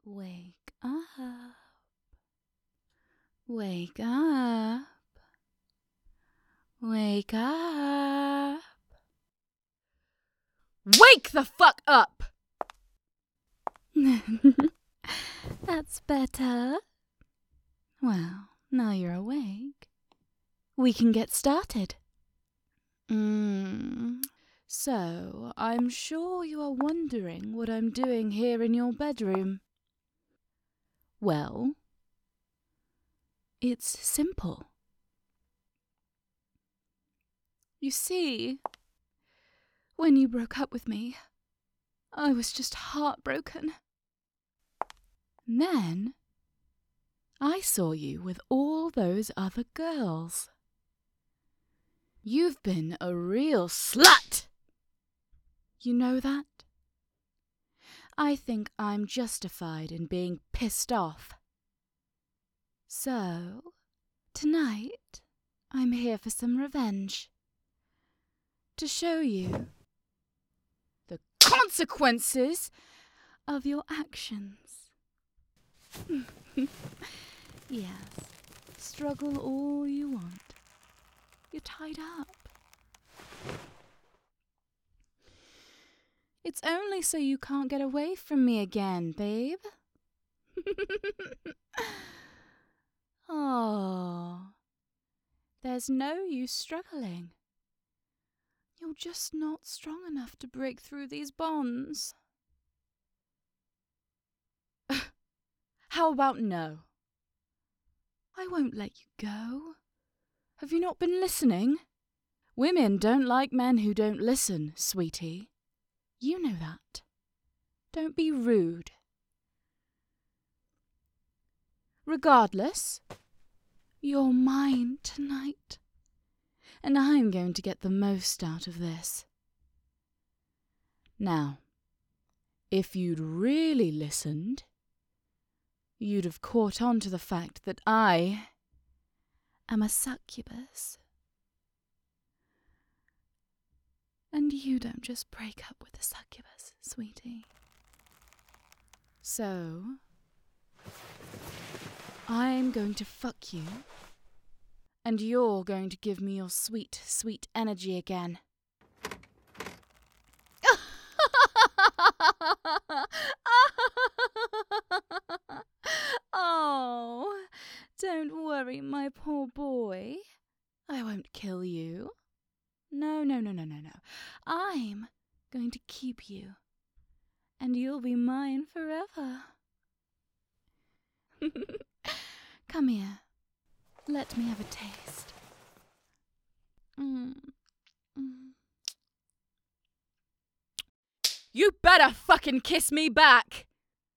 Wake up. Wake up. Wake up. Wake the fuck up! That's better. Well, now you're awake, we can get started. So, I'm sure you are wondering what I'm doing here in your bedroom. Well, it's simple. You see, when you broke up with me, I was just heartbroken. And then I saw you with all those other girls. You've been a real slut! You know that? I think I'm justified in being pissed off. So, tonight, I'm here for some revenge. To show you the consequences of your actions. Yes, struggle all you want. You're tied up. It's only so you can't get away from me again, babe. Oh, there's no use struggling. You're just not strong enough to break through these bonds. How about no? I won't let you go. Have you not been listening? Women don't like men who don't listen, sweetie. You know that. Don't be rude. Regardless, you're mine tonight. And I'm going to get the most out of this. Now, if you'd really listened, you'd have caught on to the fact that I am a succubus. And you don't just break up with a succubus, sweetie. So, I'm going to fuck you, and you're going to give me your sweet, sweet energy again. Oh, don't worry, my poor boy. I won't kill you. No. I'm going to keep you, and you'll be mine forever. Come here. Let me have a taste. You better fucking kiss me back!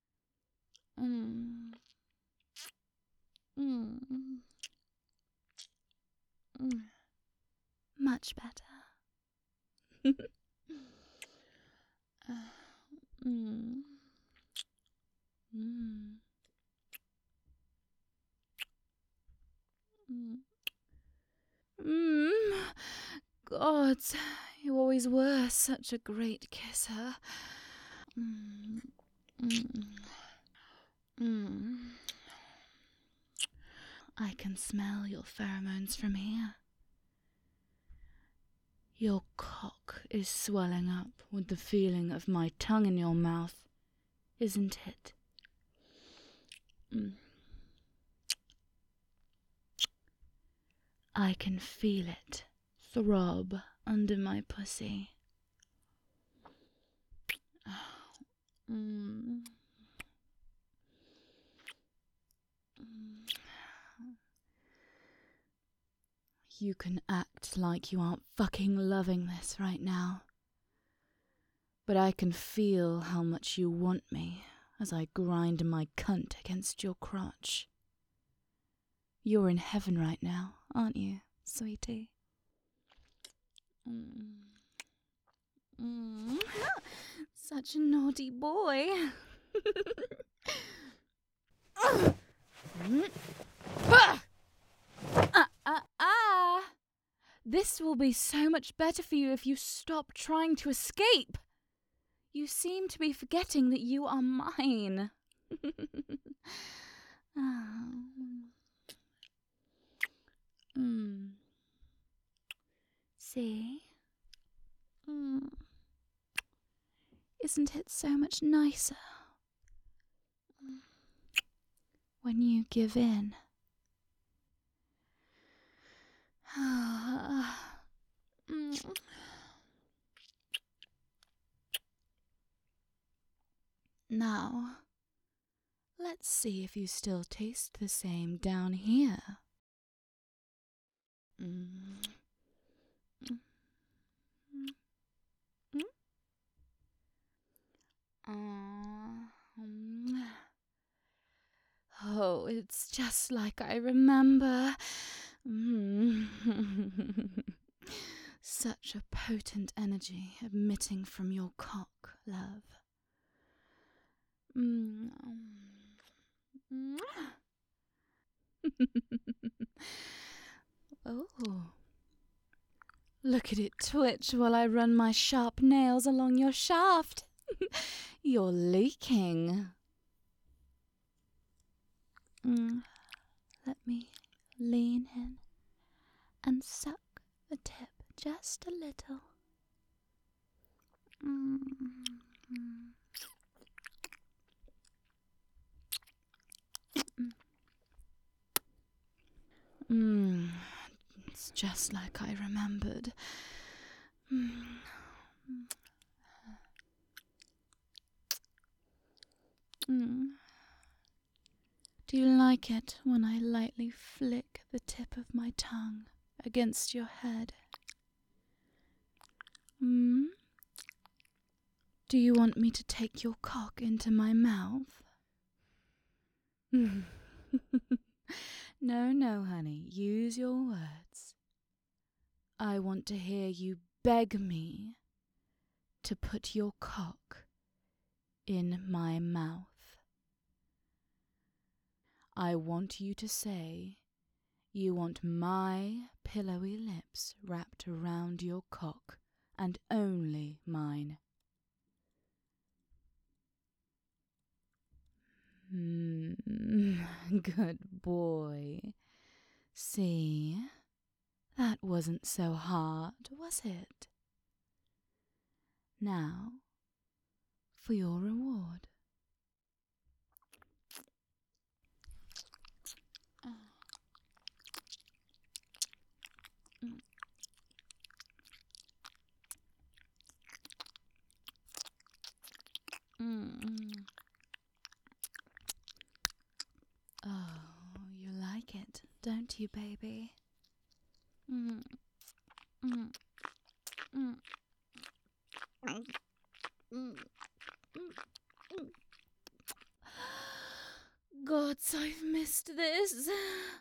Much better. God, you always were such a great kisser. I can smell your pheromones from here. Your cock is swelling up with the feeling of my tongue in your mouth, isn't it? I can feel it throb under my pussy. You can act like you aren't fucking loving this right now. But I can feel how much you want me as I grind my cunt against your crotch. You're in heaven right now, aren't you, sweetie? Such a naughty boy. This will be so much better for you if you stop trying to escape. You seem to be forgetting that you are mine. Oh. Mm. See? Mm. Isn't it so much nicer when you give in? Now, let's see if you still taste the same down here. Oh, it's just like I remember. Such a potent energy emitting from your cock, love. Oh, look at it twitch while I run my sharp nails along your shaft. You're leaking. Let me lean in and suck the tip just a little. It's just like I remembered. Do you like it when I lightly flick the tip of my tongue against your head? Do you want me to take your cock into my mouth? No, honey, use your words. I want to hear you beg me to put your cock in my mouth. I want you to say you want my pillowy lips wrapped around your cock, and only mine. Good boy. See, that wasn't so hard, was it? Now, for your reward. Oh, you like it, don't you, baby? Gods, I've missed this.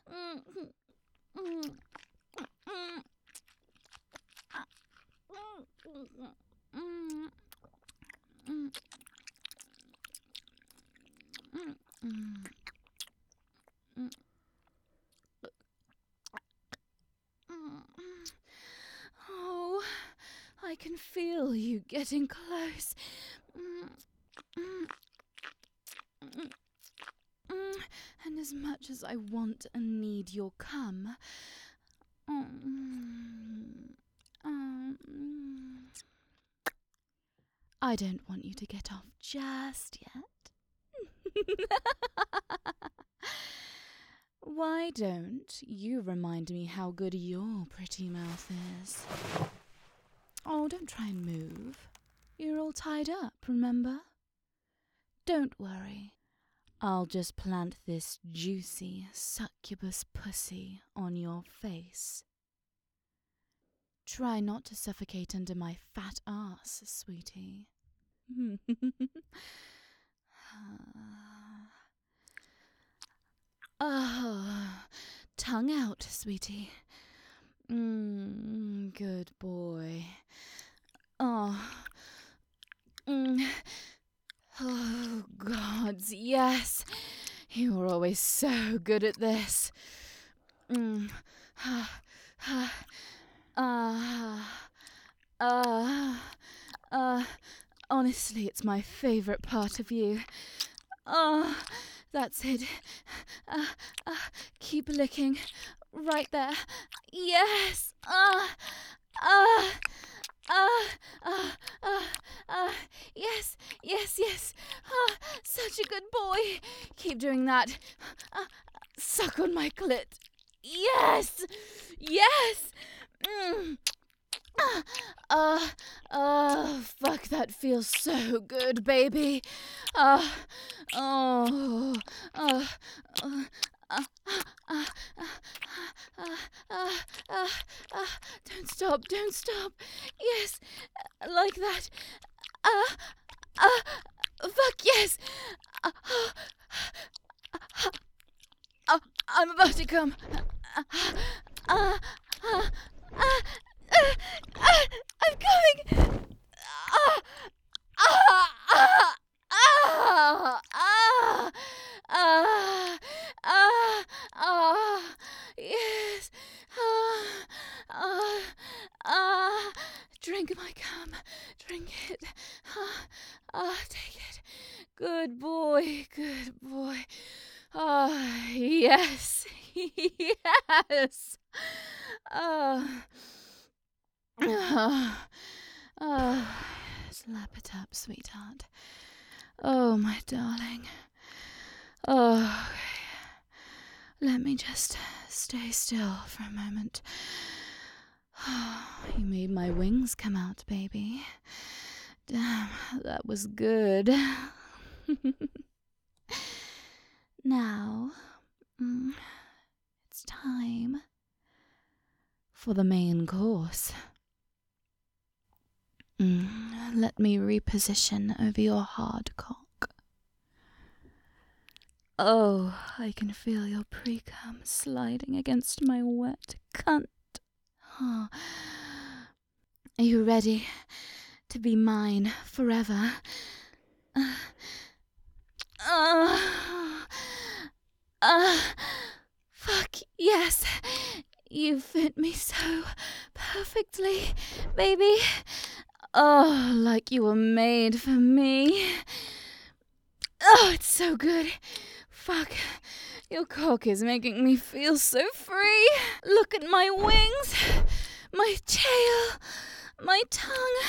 Oh, I can feel you getting close. And as much as I want and need your cum, I don't want you to get off just yet. Why don't you remind me how good your pretty mouth is? Oh, don't try and move. You're all tied up, remember? Don't worry. I'll just plant this juicy succubus pussy on your face. Try not to suffocate under my fat ass, sweetie. Tongue out, sweetie. Good boy. Oh, gods, yes. You were always so good at this. Honestly, it's my favorite part of you. That's it. Keep licking. Right there. Yes. Yes, yes, yes. Such a good boy. Keep doing that. Suck on my clit. Yes, yes. Fuck, that feels so good, baby. Don't stop, don't stop. Yes, like that. Fuck, yes. I'm about to come. I'm coming. Yes. Drink my cum. Drink it. Take it. Good boy. Good boy. Yes. Yes. Slap it up, sweetheart. Oh, my darling. Oh, let me just stay still for a moment. You made my wings come out, baby. Damn, that was good. Now, it's time for the main course. Let me reposition over your hard cock. Oh, I can feel your pre-cum sliding against my wet cunt. Oh. Are you ready to be mine forever? Fuck, yes. You fit me so perfectly, baby. Oh, like you were made for me. Oh, it's so good. Fuck, your cock is making me feel so free. Look at my wings, my tail, my tongue.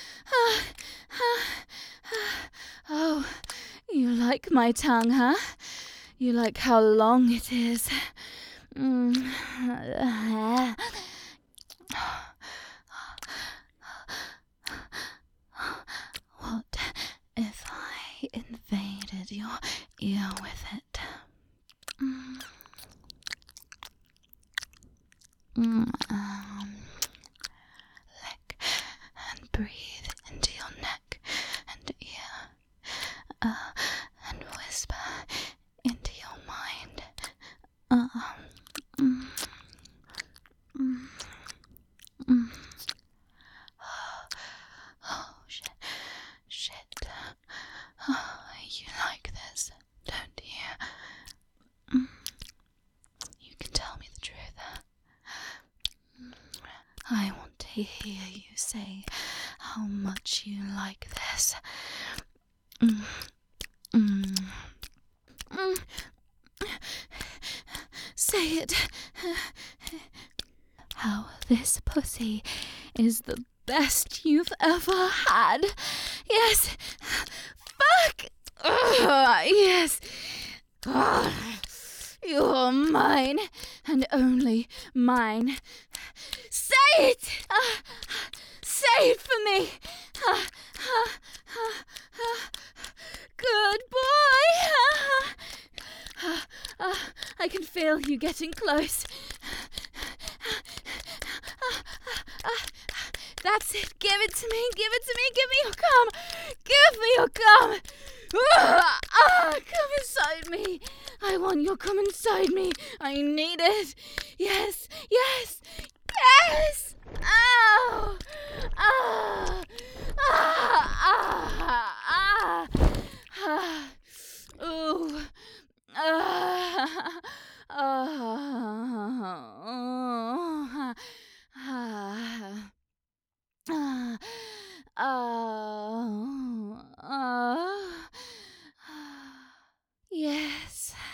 Oh, you like my tongue, huh? You like how long it is. What if I invaded your ear with it? Lick and breathe into your neck and ear, and whisper into your mind. Oh, shit. Oh, you like this, don't you? You can tell me the truth. I want to hear you say how much you like this. Say it. How this pussy is the best you've ever had. Yes. Fuck. Yes. You're mine and only mine. Say it! Say it for me! Good boy! I can feel you getting close. That's it. Give it to me. Give it to me. Give me your cum. Give me your cum. Come inside me. I want your cum inside me. I need it. Yes. Yes. Yes. Ow. Ah. Ooh.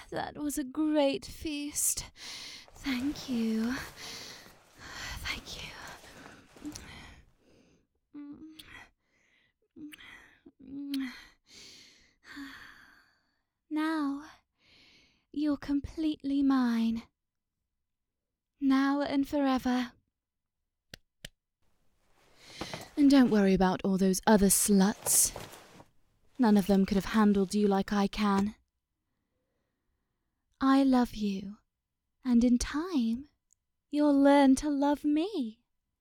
That was a great feast. Thank you. Thank you. Now, you're completely mine. Now and forever. And don't worry about all those other sluts. None of them could have handled you like I can. I love you, and in time, you'll learn to love me.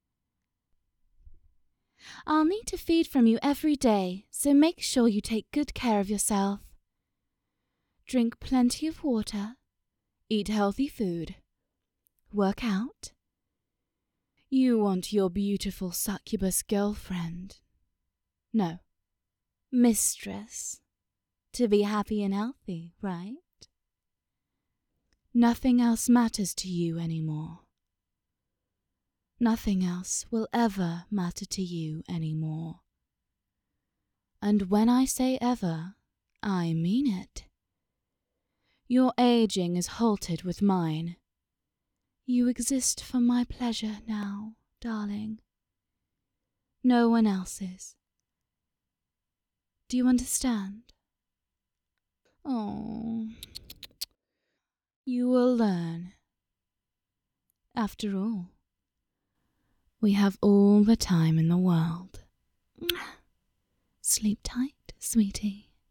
I'll need to feed from you every day, so make sure you take good care of yourself. Drink plenty of water, eat healthy food, work out. You want your beautiful succubus girlfriend, no, mistress, to be happy and healthy, right? Nothing else matters to you anymore. Nothing else will ever matter to you anymore. And when I say ever, I mean it. Your aging is halted with mine. You exist for my pleasure now, darling. No one else's. Do you understand? Oh, you will learn. After all, we have all the time in the world. Sleep tight, sweetie.